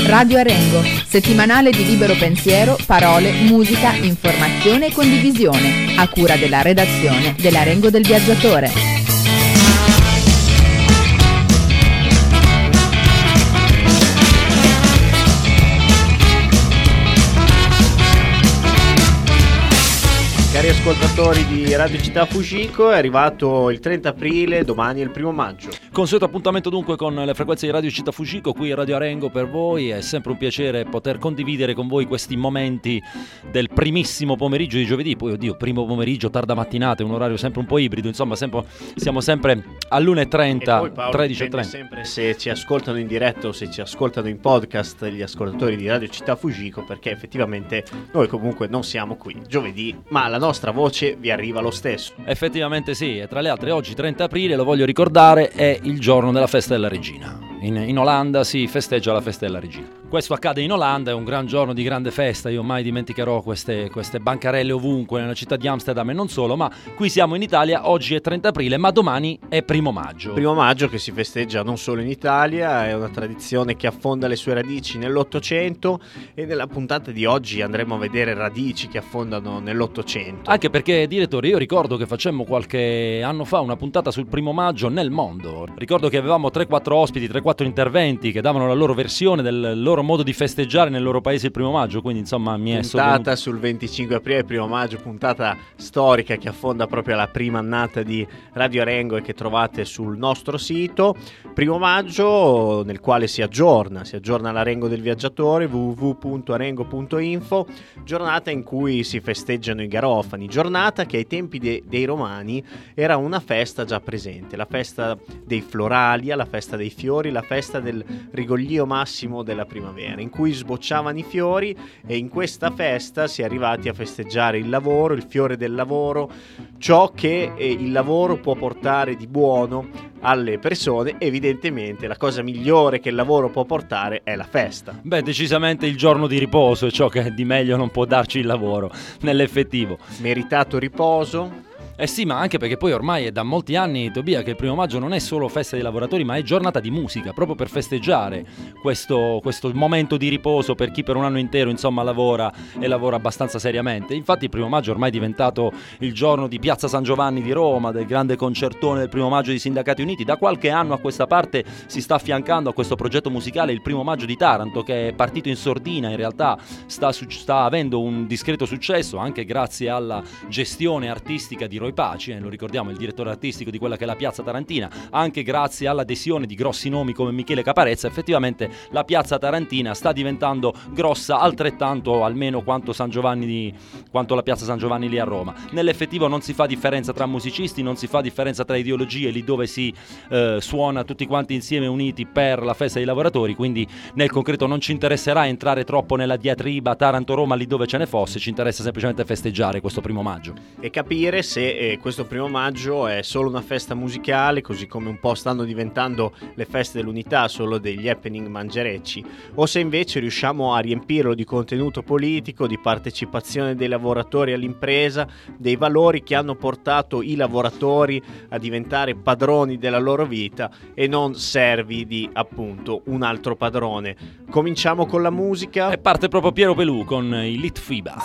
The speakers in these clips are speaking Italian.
Radio Arengo, settimanale di libero pensiero, parole, musica, informazione e condivisione, a cura della redazione dell'Arengo del Viaggiatore. Cari ascoltatori di Radio Città Fujiko, è arrivato il 30 aprile, domani è il 1 maggio. Consueto appuntamento dunque con le frequenze di Radio Città Fujiko, qui Radio Arengo per voi. È sempre un piacere poter condividere con voi questi momenti del primissimo pomeriggio di giovedì. Poi oddio, primo pomeriggio, tarda mattinata, è un orario sempre un po' ibrido, insomma siamo sempre all'1:30, 13:30. Sempre se ci ascoltano in diretta o se ci ascoltano in podcast gli ascoltatori di Radio Città Fujiko, perché effettivamente noi comunque non siamo qui giovedì, ma la nostra voce vi arriva lo stesso. Effettivamente sì, e tra le altre oggi 30 aprile, lo voglio ricordare, è il giorno della festa della regina. In Olanda si festeggia la festa della regina. Questo accade in Olanda, è un gran giorno di grande festa, io mai dimenticherò queste bancarelle ovunque nella città di Amsterdam e non solo, ma qui siamo in Italia, oggi è 30 aprile, ma domani è 1 maggio. 1 maggio che si festeggia non solo in Italia, è una tradizione che affonda le sue radici nell'Ottocento, e nella puntata di oggi andremo a vedere radici che affondano nell'Ottocento. Anche perché, direttore, io ricordo che facemmo qualche anno fa una puntata sul 1 maggio nel mondo. Ricordo che avevamo 3-4 ospiti, 3-4 interventi che davano la loro versione del loro modo di festeggiare nel loro paese il 1 maggio, quindi insomma mi è puntata sul 25 aprile, 1 maggio, puntata storica che affonda proprio la prima annata di Radio Arengo e che trovate sul nostro sito. 1 maggio nel quale si aggiorna l'Arengo del Viaggiatore, www.arengo.info, giornata in cui si festeggiano i garofani, giornata che ai tempi dei Romani era una festa già presente, la festa dei Floralia, la festa dei fiori, la festa del rigoglio massimo della primavera, in cui sbocciavano i fiori, e in questa festa si è arrivati a festeggiare il lavoro, il fiore del lavoro, ciò che il lavoro può portare di buono alle persone. Evidentemente la cosa migliore che il lavoro può portare è la festa. Beh, decisamente il giorno di riposo è ciò che di meglio non può darci il lavoro, nell'effettivo. Meritato riposo. Eh sì, ma anche perché poi ormai è da molti anni, Tobia, che il 1 maggio non è solo festa dei lavoratori, ma è giornata di musica, proprio per festeggiare questo momento di riposo per chi per un anno intero insomma lavora e lavora abbastanza seriamente. Infatti il 1 maggio ormai è diventato il giorno di Piazza San Giovanni di Roma, del grande concertone del 1 maggio di Sindacati Uniti. Da qualche anno a questa parte si sta affiancando a questo progetto musicale il 1 maggio di Taranto, che è partito in sordina, in realtà sta avendo un discreto successo anche grazie alla gestione artistica di Roy Paci, lo ricordiamo, il direttore artistico di quella che è la piazza tarantina, anche grazie all'adesione di grossi nomi come Michele Caparezza. Effettivamente la piazza tarantina sta diventando grossa altrettanto almeno quanto la piazza San Giovanni lì a Roma. Nell'effettivo non si fa differenza tra musicisti, non si fa differenza tra ideologie lì dove si suona tutti quanti insieme uniti per la festa dei lavoratori, quindi nel concreto non ci interesserà entrare troppo nella diatriba Taranto-Roma lì dove ce ne fosse, ci interessa semplicemente festeggiare questo 1 maggio e capire se questo 1 maggio è solo una festa musicale, così come un po' stanno diventando le feste dell'unità solo degli happening mangerecci, o se invece riusciamo a riempirlo di contenuto politico, di partecipazione dei lavoratori all'impresa, dei valori che hanno portato i lavoratori a diventare padroni della loro vita e non servi di appunto un altro padrone. Cominciamo con la musica e parte proprio Piero Pelù con i Litfiba.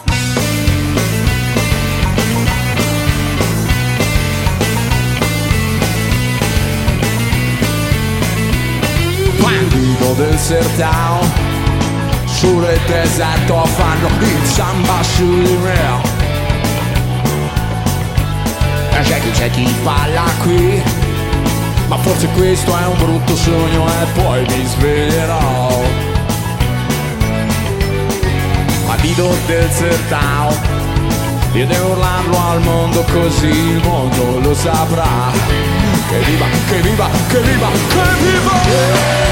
Vivo del sertão, sul deserto fanno il samba sull'Imrea. E c'è chi parla qui, ma forse questo è un brutto sogno e poi mi sveglierò. Ma vivo del sertão, io devo urlarlo al mondo così il mondo lo saprà. Che viva, che viva, che viva, che viva!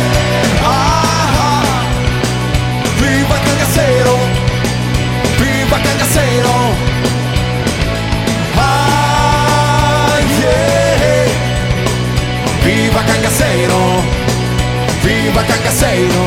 Viva Cangaceiro, viva Cangaceiro, yeah. Viva Cangaceiro, viva Cangaceiro.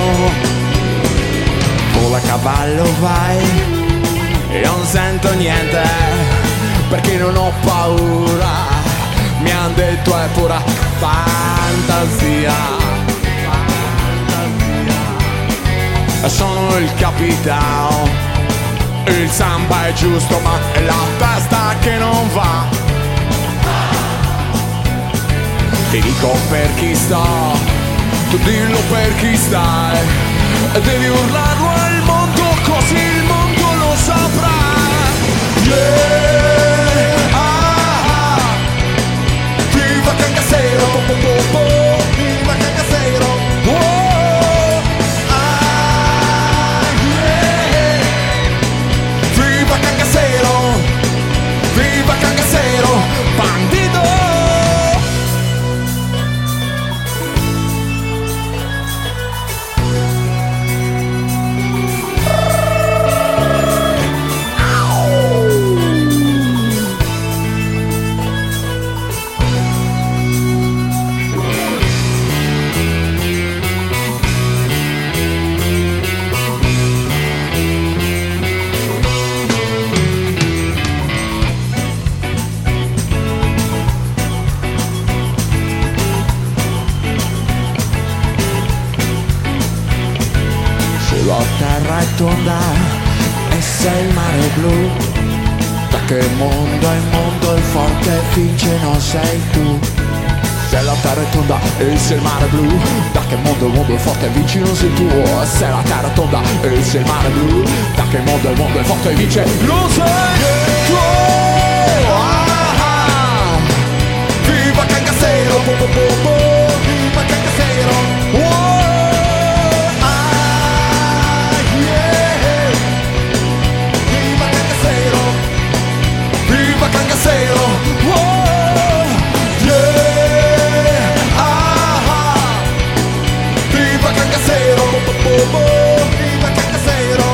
Vola cavallo vai, io non sento niente perché non ho paura. Mi han detto è pura fantasia. sono il capitano. Il samba è giusto ma è la testa che non va. Ti dico per chi sta, tu dillo per chi stai, e devi urlarlo al mondo così il mondo lo saprà. Yeah, viva Cangaceiro, viva Cangaceiro, yeah. Viva Cangaceiro, viva Cangaceiro, bandito. La terra è tonda e sei il mare blu. Da che mondo è mondo il forte vince non sei tu. Se la terra è tonda e sei il mare blu, da che mondo il forte vince non sei tu. Se la terra è tonda e sei il mare blu, da che mondo il forte vince non sei tu. Viva Cangaceiro, viva Cangaceiro. Viva Cangaceiro, oh, yeah, viva Cangaceiro, viva Cangaceiro,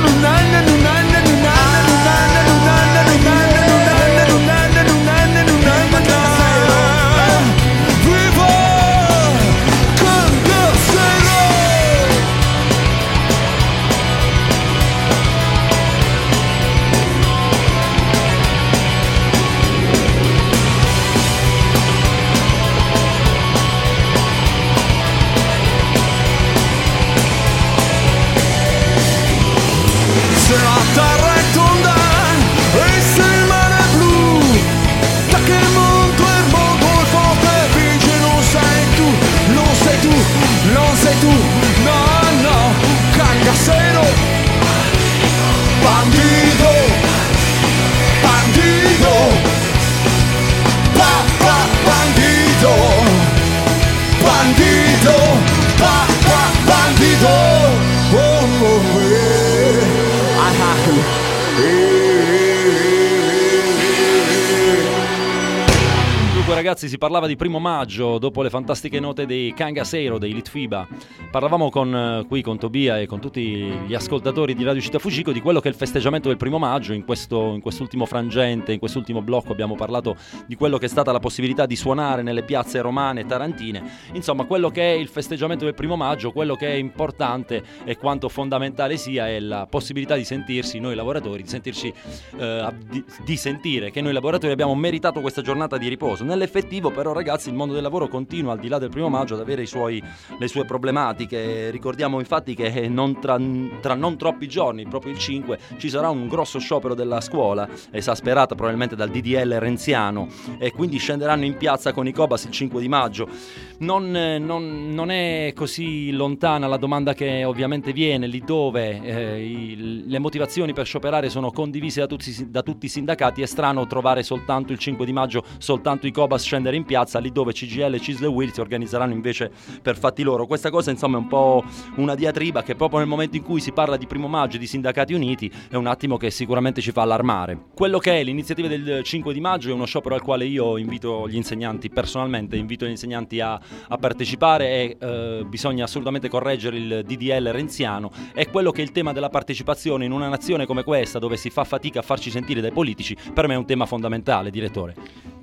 se la terra è tonda e se il mare è blu, da che mondo è mondo il forte vince non sei tu, non sei tu, non sei tu, no, no, Cangaceiro, bandito, bandito, bandito, bandito, bandito, oh, oh, yeah. Dunque ragazzi, si parlava di 1° maggio dopo le fantastiche note dei Cangaceiro, dei Litfiba. Parlavamo qui con Tobia e con tutti gli ascoltatori di Radio Città Fucico di quello che è il festeggiamento del 1° maggio. In quest'ultimo frangente, in quest'ultimo blocco abbiamo parlato di quello che è stata la possibilità di suonare nelle piazze romane e tarantine. Insomma, quello che è il festeggiamento del 1° maggio, quello che è importante e quanto fondamentale sia è la possibilità di sentirsi noi lavoratori, di sentire che noi lavoratori abbiamo meritato questa giornata di riposo. Nell'effettivo però ragazzi il mondo del lavoro continua al di là del 1° maggio ad avere le sue problematiche. Ricordiamo infatti che tra non troppi giorni, proprio il 5, ci sarà un grosso sciopero della scuola, esasperato probabilmente dal DDL renziano, e quindi scenderanno in piazza con i Cobas il 5 di maggio. Non è così lontana la domanda che ovviamente viene lì dove le motivazioni per scioperare sono condivise da tutti i sindacati. È strano trovare soltanto il 5 di maggio soltanto i Cobas scendere in piazza lì dove CGIL, CISL e UIL si organizzeranno invece per fatti loro. Questa cosa insomma è un po' una diatriba che proprio nel momento in cui si parla di 1° maggio e di sindacati uniti è un attimo che sicuramente ci fa allarmare. Quello che è l'iniziativa del 5 di maggio è uno sciopero al quale io invito gli insegnanti, personalmente invito gli insegnanti a partecipare, e bisogna assolutamente correggere il DDL renziano. È quello che è il tema della partecipazione in una nazione come questa dove si fa fatica a farci sentire dai politici. Per me è un tema fondamentale, direttore. Il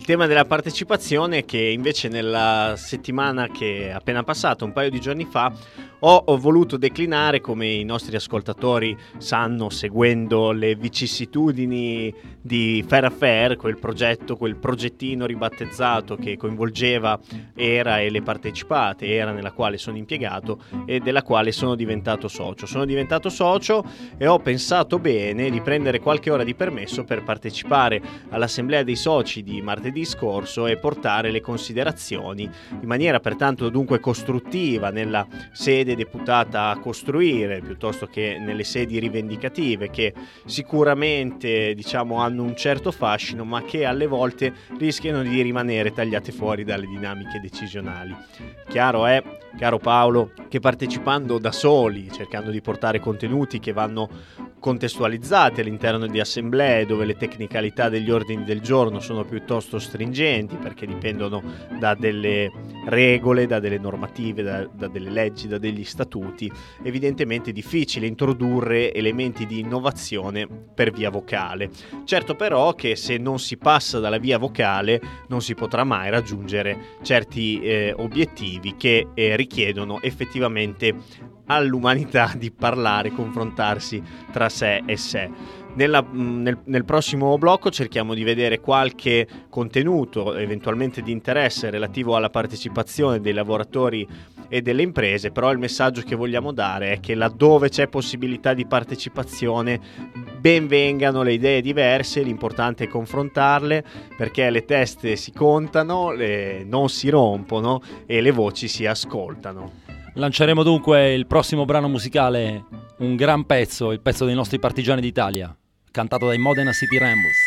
tema della partecipazione, che invece nella settimana che è appena passata, un paio di giorni fa, ho voluto declinare, come i nostri ascoltatori sanno, seguendo le vicissitudini di Fair Affair, quel progettino ribattezzato che coinvolgeva Era e le partecipate, Era nella quale sono impiegato e della quale sono diventato socio. Sono diventato socio e ho pensato bene di prendere qualche ora di permesso per partecipare all'assemblea dei soci di martedì scorso e portare le considerazioni in maniera pertanto dunque costruttiva nella sede deputata a costruire, piuttosto che nelle sedi rivendicative, che sicuramente hanno un certo fascino, ma che alle volte rischiano di rimanere tagliate fuori dalle dinamiche decisionali. Chiaro è, caro Paolo, che partecipando da soli, cercando di portare contenuti che vanno contestualizzati all'interno di assemblee dove le tecnicalità degli ordini del giorno sono piuttosto stringenti, perché dipendono da delle regole, da delle normative, da delle leggi, da degli statuti, evidentemente è difficile introdurre elementi di innovazione per via vocale. Certo però che se non si passa dalla via vocale non si potrà mai raggiungere certi obiettivi che richiedono effettivamente all'umanità di parlare, confrontarsi tra sé e sé. Nel prossimo blocco cerchiamo di vedere qualche contenuto eventualmente di interesse relativo alla partecipazione dei lavoratori e delle imprese, però il messaggio che vogliamo dare è che laddove c'è possibilità di partecipazione ben vengano le idee diverse, l'importante è confrontarle, perché le teste si contano, non si rompono e le voci si ascoltano. Lanceremo dunque il prossimo brano musicale, un gran pezzo, il pezzo dei nostri partigiani d'Italia, cantato dai Modena City Rambos.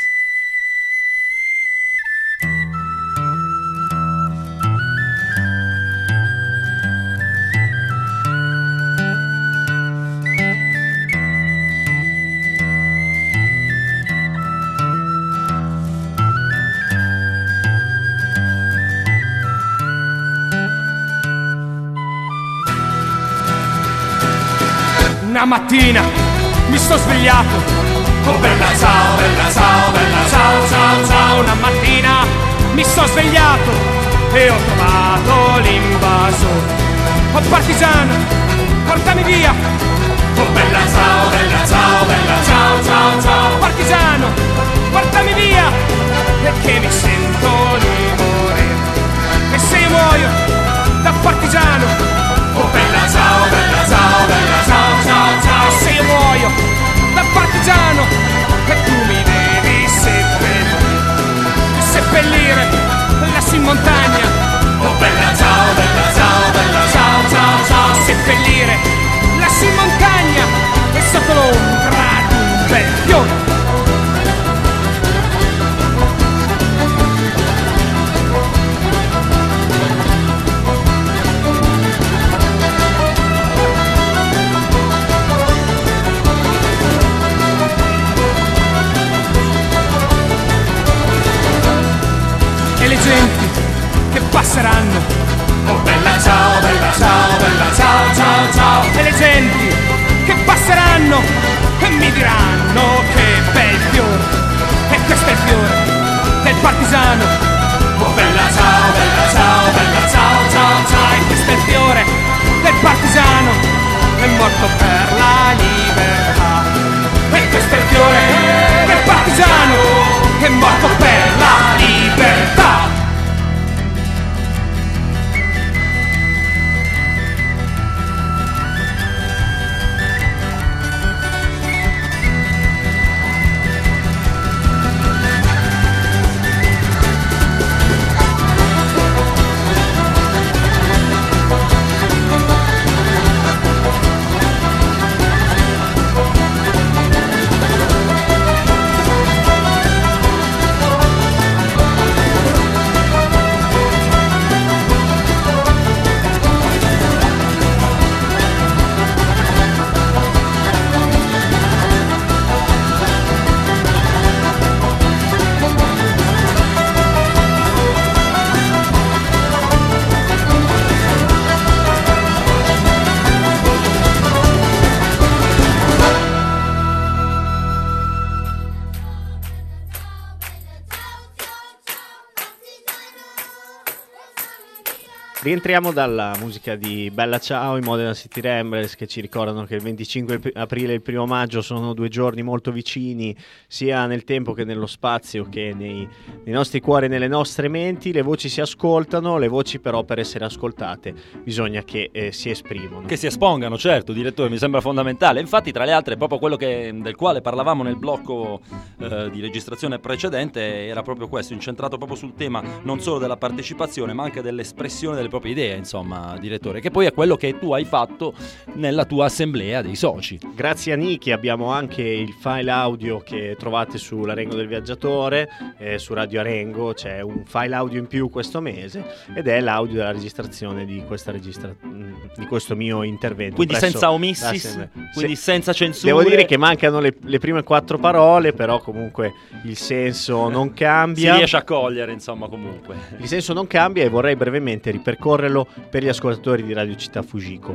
Una mattina mi sto svegliato, oh bella ciao, bella ciao, bella ciao, ciao, ciao. Una mattina mi sto svegliato e ho trovato l'invasore. Oh partigiano, portami via, oh bella ciao, bella ciao, bella ciao, ciao, ciao. Partigiano, portami via, perché mi sento di morire. E se io muoio da partigiano, oh bella ciao, bella ciao, bella ciao, ciao, ciao. Se io muoio da partigiano e tu mi devi seppellire lassù in montagna, oh bella ciao, bella ciao, bella ciao, ciao, ciao. Seppellire lassù in montagna e sotto l'ombra di un bel fiore. Rientriamo dalla musica di Bella Ciao, i Modena City Ramblers, che ci ricordano che il 25 aprile e il 1 maggio sono 2 giorni molto vicini, sia nel tempo che nello spazio, che nei nostri cuori e nelle nostre menti. Le voci si ascoltano, le voci però per essere ascoltate bisogna che si esprimono. Che si espongano, certo, direttore, mi sembra fondamentale. Infatti, tra le altre, proprio quello del quale parlavamo nel blocco di registrazione precedente era proprio questo, incentrato proprio sul tema non solo della partecipazione, ma anche dell'espressione delle proprie idee, insomma, direttore, che poi è quello che tu hai fatto nella tua assemblea dei soci. Grazie a Niki abbiamo anche il file audio che trovate sull'Arengo del Viaggiatore, su Radio Arengo c'è un file audio in più questo mese ed è l'audio della registrazione di questo mio intervento. Quindi senza omissis, quindi senza censure. Devo dire che mancano le prime 4 parole, però comunque il senso non cambia. Si riesce a cogliere, insomma, comunque. Il senso non cambia e vorrei brevemente ripercorrerlo per gli ascoltatori di Radio Città Fujiko.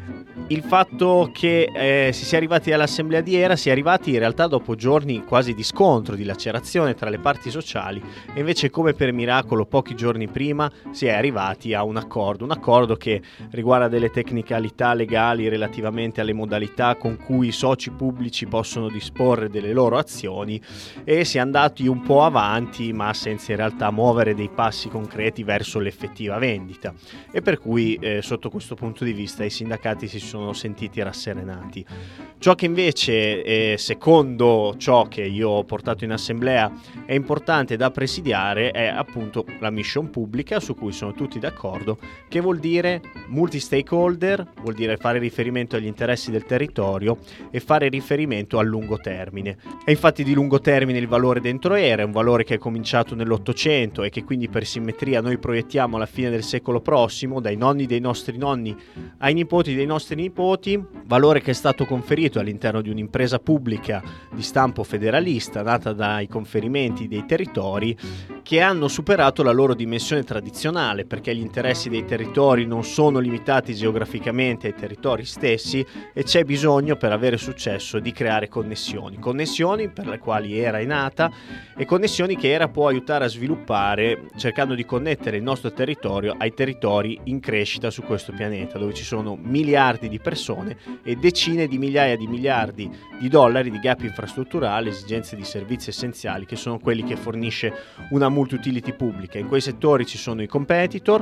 Il fatto che si sia arrivati all'assemblea di Era, si è arrivati in realtà dopo giorni quasi di scontro, di lacerazione tra le parti sociali, e invece come per miracolo pochi giorni prima si è arrivati a un accordo che riguarda delle tecnicalità legali relativamente alle modalità con cui i soci pubblici possono disporre delle loro azioni, e si è andati un po' avanti ma senza in realtà muovere dei passi concreti verso l'effettiva vendita, e per cui sotto questo punto di vista i sindacati si sono sentiti rasserenati. Ciò che invece secondo ciò che io ho portato in assemblea è importante da presidiare è appunto la mission pubblica, su cui sono tutti d'accordo, che vuol dire multi-stakeholder, vuol dire fare riferimento agli interessi del territorio e fare riferimento al lungo termine. È infatti di lungo termine il valore dentro Era, è un valore che è cominciato nell'800 e che quindi per simmetria noi proiettiamo alla fine del secolo prossimo, dai nonni dei nostri nonni ai nipoti dei nostri nipoti, valore che è stato conferito all'interno di un'impresa pubblica di stampo federalista nata dai conferimenti dei territori, che hanno superato la loro dimensione tradizionale, perché gli interessi dei territori non sono limitati geograficamente ai territori stessi e c'è bisogno per avere successo di creare connessioni per le quali Era è nata, e connessioni che Era può aiutare a sviluppare cercando di connettere il nostro territorio ai territori in crescita su questo pianeta, dove ci sono miliardi di persone e decine di migliaia di miliardi di dollari di gap infrastrutturali, esigenze di servizi essenziali, che sono quelli che fornisce una multi-utility pubblica. In quei settori ci sono i competitor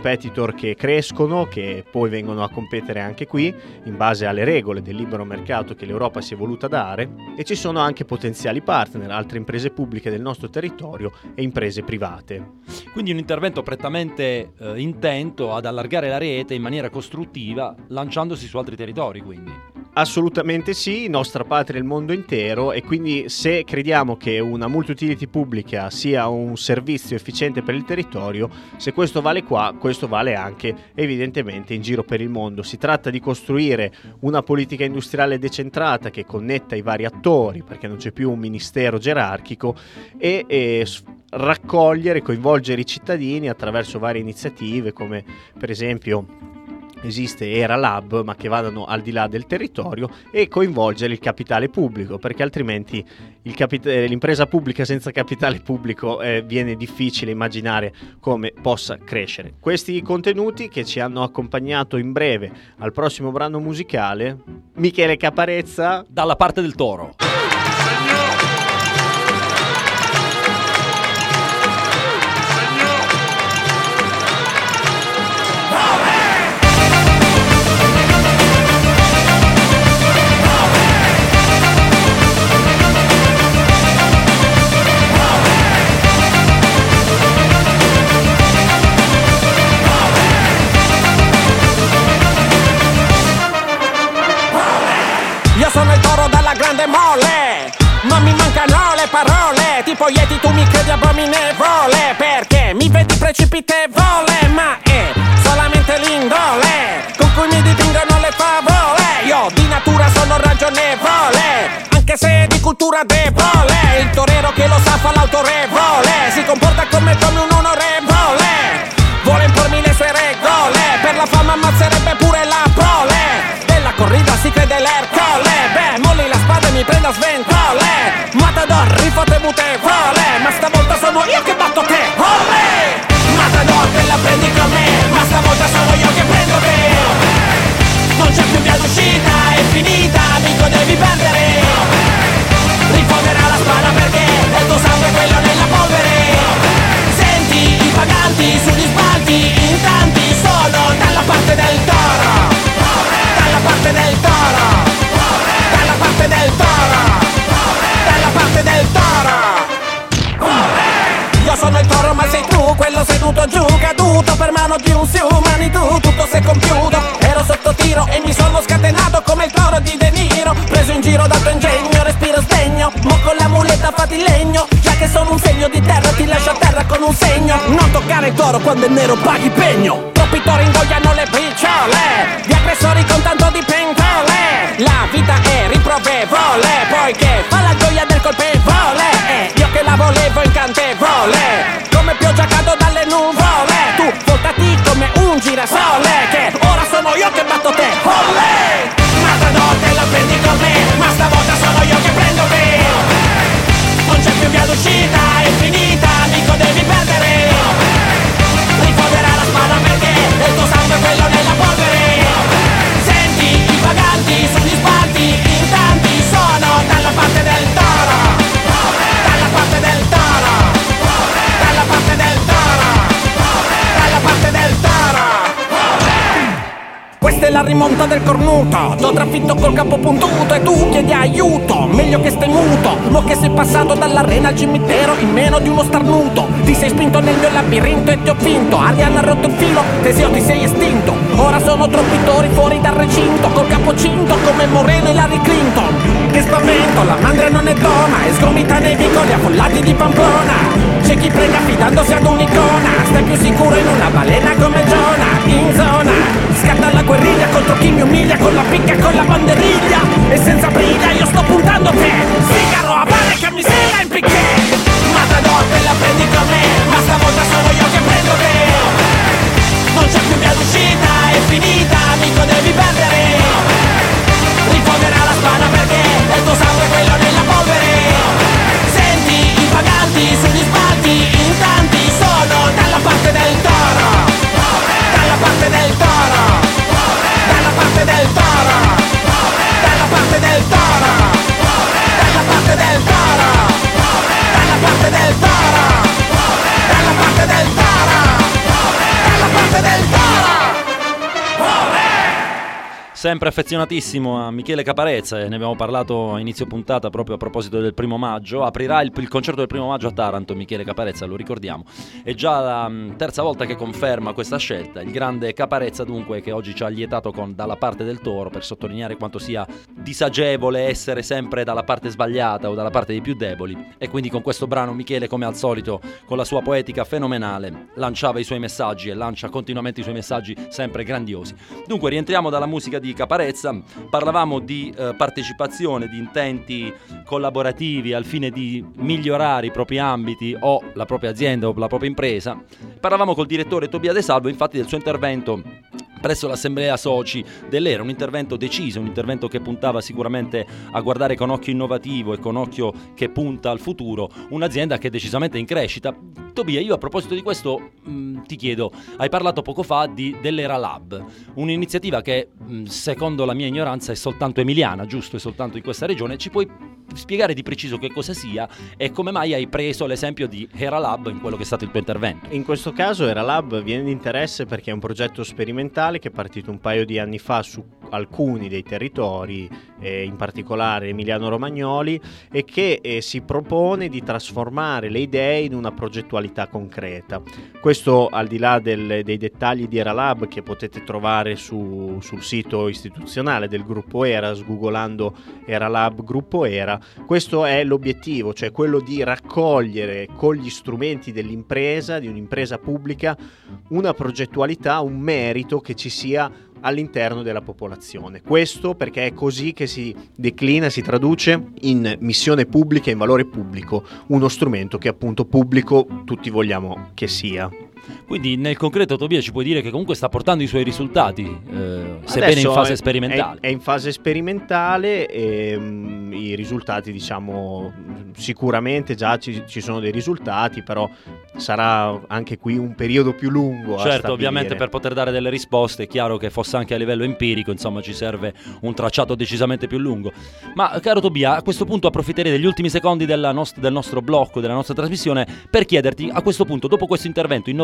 che crescono, che poi vengono a competere anche qui in base alle regole del libero mercato che l'Europa si è voluta dare, e ci sono anche potenziali partner, altre imprese pubbliche del nostro territorio e imprese private. Quindi un intervento prettamente intento ad allargare la rete in maniera costruttiva, lanciandosi su altri territori, quindi. Assolutamente sì, nostra patria e il mondo intero, e quindi se crediamo che una multi-utility pubblica sia un servizio efficiente per il territorio, se questo vale qua, questo vale anche evidentemente in giro per il mondo. Si tratta di costruire una politica industriale decentrata che connetta i vari attori, perché non c'è più un ministero gerarchico, e raccogliere, coinvolgere i cittadini attraverso varie iniziative, come per esempio esiste Era Lab, ma che vadano al di là del territorio, e coinvolgere il capitale pubblico, perché altrimenti l'impresa pubblica senza capitale pubblico viene difficile immaginare come possa crescere. Questi contenuti che ci hanno accompagnato in breve al prossimo brano musicale, Michele Caparezza, Dalla parte del toro. Sono il toro dalla grande mole, non mi mancano le parole, tipo Yeti tu mi credi abominevole, perché mi vedi precipitevole, ma è solamente l'indole con cui mi dipingono le favole. Io di natura sono ragionevole, anche se di cultura debole, il torero che lo sa fa l'autorevole, si comporta come un onorevole, vuole impormi le sue regole, per la fama ammazzerebbe pure la prole, della corrida si crede l'Ercole, beh molli la spada e mi prendo a sventole, Matador rifotte mutevole, ma stavolta sono io che batto te, olè, Matador te la prendi con me, ma stavolta di un siumani tu, tutto si è compiuto. Ero sotto tiro e mi sono scatenato come il toro di De Niro. Preso in giro dal tuo ingegno, respiro sdegno. Mo con la muletta fatti legno. Già che sono un segno di terra, ti lascio a terra con un segno. Non toccare il toro quando è nero, paghi pegno. Troppi tori ingoiano le briciole di aggressori con tanto di pentole. La vita è riprovevole, poiché fa la gioia del colpevole. Io che la volevo incantevole, come pioggia cado dalle nuvole. Tu voltati come un girasole, che ora sono io che batto te. Olè! Ma stanotte la prendi con me, ma stavolta sono io che prendo te. Non c'è più via d'uscita, è finita, amico devi perdere. Rifoderà la spada perché il tuo sangue è quello nella polvere. Senti i vaganti sugli spalti, in tanti sono dalla parte del toro. Dalla parte del toro. Dalla parte del toro. Dalla parte del toro. Questa è la rimonta del cornuto, t'ho trafitto col capo puntuto e tu chiedi aiuto, meglio che stai muto. Mo che sei passato dall'arena al cimitero in meno di uno starnuto. Ti sei spinto nel mio labirinto e ti ho vinto. Arianna ha rotto il filo, Teseo ti sei estinto. Ora sono troppi tori fuori dal recinto, col capocinto come Moreno e Larry Clinton. Che spavento, la mandria non è donna e sgomita nei vicoli affollati di Pamplona. C'è chi prega fidandosi ad un'icona, stai più sicuro in una balena come Jonah. In zona scatta la guerriglia contro chi mi umilia con la picca e con la banderiglia. E senza briglia io sto puntando te, sigaro a mare che mi sera in picché. Ma stanotte la prendi con me, ma stavolta sono io che prendo te. Non c'è più via d'uscita, è finita, amico devi perdere. Rifonderà la spada perché il tuo sangue è quello nella polvere. Senti i vaganti sugli spalti, in tanti sono dalla parte del toro. Dalla parte del toro. Dalla parte del toro. Dalla parte del toro. Dalla parte del toro. Dalla parte del toro. Dalla parte del toro. Dalla parte del toro. Sempre affezionatissimo a Michele Caparezza, e ne abbiamo parlato a inizio puntata proprio a proposito del 1° maggio. Aprirà il concerto del 1° maggio a Taranto Michele Caparezza, lo ricordiamo. È già la terza volta che conferma questa scelta. Il grande Caparezza dunque, che oggi ci ha lietato con Dalla parte del toro, per sottolineare quanto sia disagevole essere sempre dalla parte sbagliata o dalla parte dei più deboli. E quindi con questo brano Michele, come al solito, con la sua poetica fenomenale, lanciava i suoi messaggi e lancia continuamente i suoi messaggi sempre grandiosi. Dunque rientriamo dalla musica di Caparezza. Parlavamo di partecipazione, di intenti collaborativi al fine di migliorare i propri ambiti o la propria azienda o la propria impresa. Parlavamo col direttore Tobia De Salvo infatti del suo intervento presso l'assemblea soci dell'Era, un intervento deciso, un intervento che puntava sicuramente a guardare con occhio innovativo e con occhio che punta al futuro un'azienda che è decisamente in crescita. Tobia, io a proposito di questo ti chiedo, hai parlato poco fa dell'Era Lab, un'iniziativa che secondo la mia ignoranza è soltanto emiliana, giusto? È soltanto in questa regione. Ci puoi spiegare di preciso che cosa sia e come mai hai preso l'esempio di Era Lab in quello che è stato il tuo intervento? In questo caso Era Lab viene di interesse perché è un progetto sperimentale che è partito un paio di anni fa su alcuni dei territori, in particolare Emiliano-Romagnoli, e che si propone di trasformare le idee in una progettualità concreta. Questo al di là dei dettagli di Era Lab che potete trovare sul sito istituzionale del gruppo Era, sgoogolando Era Lab gruppo Era. Questo è l'obiettivo, cioè quello di raccogliere con gli strumenti dell'impresa, di un'impresa pubblica, una progettualità, un merito che ci sia all'interno della popolazione. Questo perché è così che si declina, si traduce in missione pubblica, in valore pubblico, uno strumento che appunto pubblico tutti vogliamo che sia. Quindi nel concreto Tobia ci puoi dire che comunque sta portando i suoi risultati, sebbene in fase sperimentale. È in fase sperimentale e i risultati, diciamo, sicuramente già ci sono dei risultati, però sarà anche qui un periodo più lungo. Certo, ovviamente per poter dare delle risposte è chiaro che fosse anche a livello empirico, insomma ci serve un tracciato decisamente più lungo. Ma caro Tobia, a questo punto approfitterei degli ultimi secondi del nostro blocco, della nostra trasmissione, per chiederti a questo punto, dopo questo intervento innovativo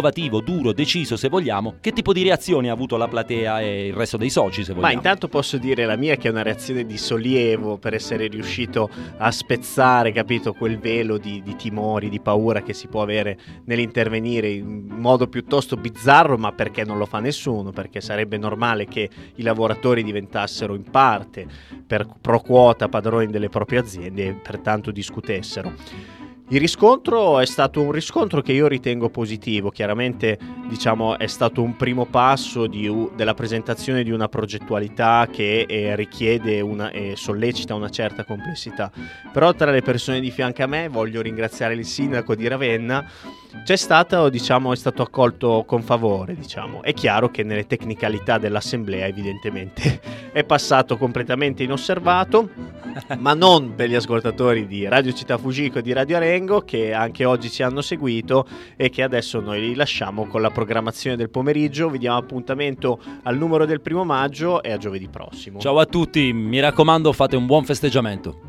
innovativo, duro, deciso se vogliamo, che tipo di reazioni ha avuto la platea e il resto dei soci se vogliamo? Ma intanto posso dire la mia, che è una reazione di sollievo per essere riuscito a spezzare, capito, quel velo di timori, di paura che si può avere nell'intervenire in modo piuttosto bizzarro, ma perché non lo fa nessuno, perché sarebbe normale che i lavoratori diventassero in parte pro quota padroni delle proprie aziende e pertanto discutessero. Il riscontro è stato un riscontro che io ritengo positivo. Chiaramente, diciamo, è stato un primo passo della presentazione di una progettualità che richiede e sollecita una certa complessità. Però tra le persone di fianco a me voglio ringraziare il sindaco di Ravenna. È stato accolto con favore, diciamo. È chiaro che nelle tecnicalità dell'assemblea evidentemente è passato completamente inosservato, ma non per gli ascoltatori di Radio Città Fujiko e di Radio Arengo, che anche oggi ci hanno seguito e che adesso noi li lasciamo con la programmazione del pomeriggio. Vi diamo appuntamento al numero del 1° maggio e a giovedì prossimo. Ciao a tutti, mi raccomando, fate un buon festeggiamento.